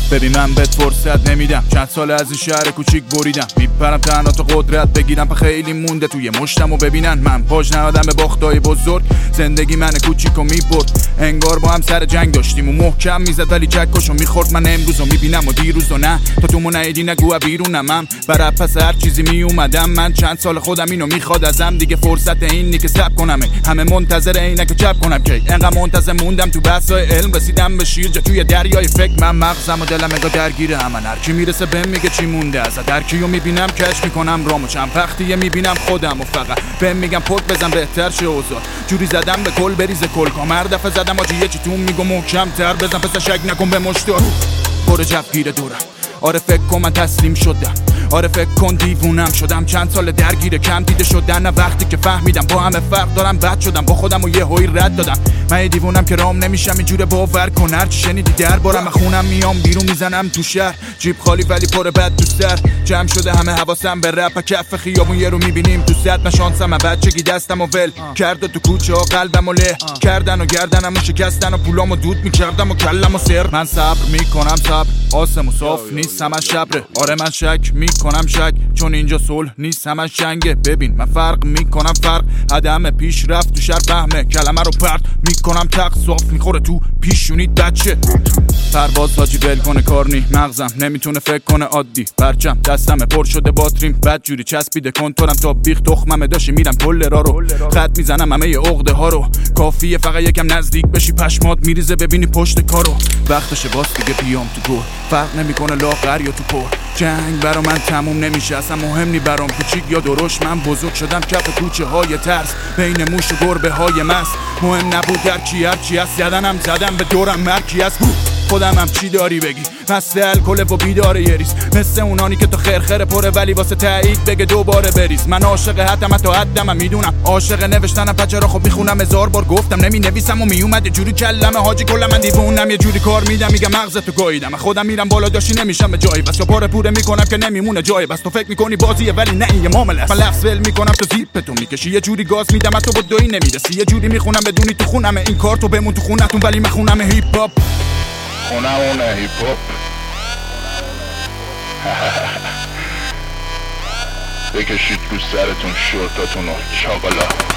ببین من بهت فرصت نمیدم، چند سال از این شهر کوچیک بریدم، میپرم تنها تا قدرت بگیرم، پا خیلی مونده توی مشتم و ببینن من پاش نهادم به باختای بزرگ. زندگی من کوچیکو میبرد، انگار با هم سر جنگ داشتیم و محکم میزد ولی جکاشو میخورد. من امروزو میبینم و دیروزو نه، تا تو منعیدی نگو بیرونم، من برای پس هر چیزی میومدم. من چند سال خودم اینو میخواد ازم، دیگه فرصت اینی که سب کنم، همه منتظر اینه که چپ کنم کی. انقدر منتظر موندم تو بحثای علم، رسیدم به شیر جا توی دریای فکر. من مغزم و دلم انگار درگیره همن، هر کی میرسه بهم میگه چی مونده ازت، هر کیو میبینم کش میکنم رامو، چند وقتیه میبینم خودم و فقط بهم میگم پک بزن بهتر شه اوضاع. جوری زدم به کل بریزه کل کامر، دفعه زدم آجی یه چی تو میگم محکم تر بزن، پس شک نکن به مشتار پر جفگیر دورم. آره فکر کن من تسلیم شدم، آره فکر کن دیوونم شدم، چند سال درگیر کم دیده شدن. وقتی که فهمیدم با همه فرق دارم، بد شدم با خودم و یه هوی رد دادم. من دیوونم که رام نمیشم اینجوره باور کن، هرچی شنیدی دربارم خونم میام بیرون میزنم تو شهر، جیب خالی ولی پر بد تو سر. جمع شده همه حواسم به رپ، کف خیابون یه رو میبینیم تو صد. من شانسم من بچگی دستم و ول کرد تو کوچه ها قلبم و له کردن و گردنم و شکستن و پولامو دود میکردم و کلم و سر. من صبر میکنم صبر آسم و صاف نیست همش شبره، آره من شک میکنم شک چون اینجا صلح نیست همش جنگه. ببین من فرق میکنم فرق، عدم پیشرفت تو شهر فهمه، کلمه رو پرت میکنم تق صاف میخوره تو پیشونیت بچه. پرواز حاجی ول کنه کار نی، مغزم نمیتونه فکر کنه عادی، پرچم دستم پر شده باتریم بد جوری چسبیده کنترلم تا بیخ تخمم داشی میرم کل را رو خط میزنم همه عقده ها رو. کافیه فقط یکم نزدیک بشی پشمات میریزه ببینی پشت کارو. وقتشه باز دیگه بیام تو گور، فرق نمیکنه لاغر یا تو پر. جنگ برا من تموم نمیشه اصلا مهم نی برام کوچیک یا درشت. من بزرگ شدم کف کوچه های ترس بین موش و گربه های مست. مهم نبود در کی هر چی هست، زدنم زدم به دورم مرکی هست. خودم هم چی داری بگی، مست الکل و بیداره یه ریز، مثل اونانی که تو خرخره پره ولی واسه تایید بگه دوباره بریز. من عاشق حدم تا حدم میدونم، عاشق نوشتنم پچرا خب میخونم، هزار بار گفتم نمی نویسم و میومد جوری کلمه حاجی کلا من دیوونم. یه جوری کار میدم میگم مغزتو گاییدم، خودم میرم بالا داشی نمیشم به جایی بس، یا پاره پوره میکنم که نمیمونه جایی بس. تو فکر میکنی بازیه ولی نه این یه معامله است. من لفظ ول میکنم تو زیپ تو میکشی، یه جوری گاز میدم تو با دوی نمیرسی، یه جوری میخونم بدونی تو خونم این کار تو بمون تو خونتون ولی من خونم هیپ هاپ. خونمونه هیپ هاپ. بکشید رو سرتون شورتاتونو چاقالا.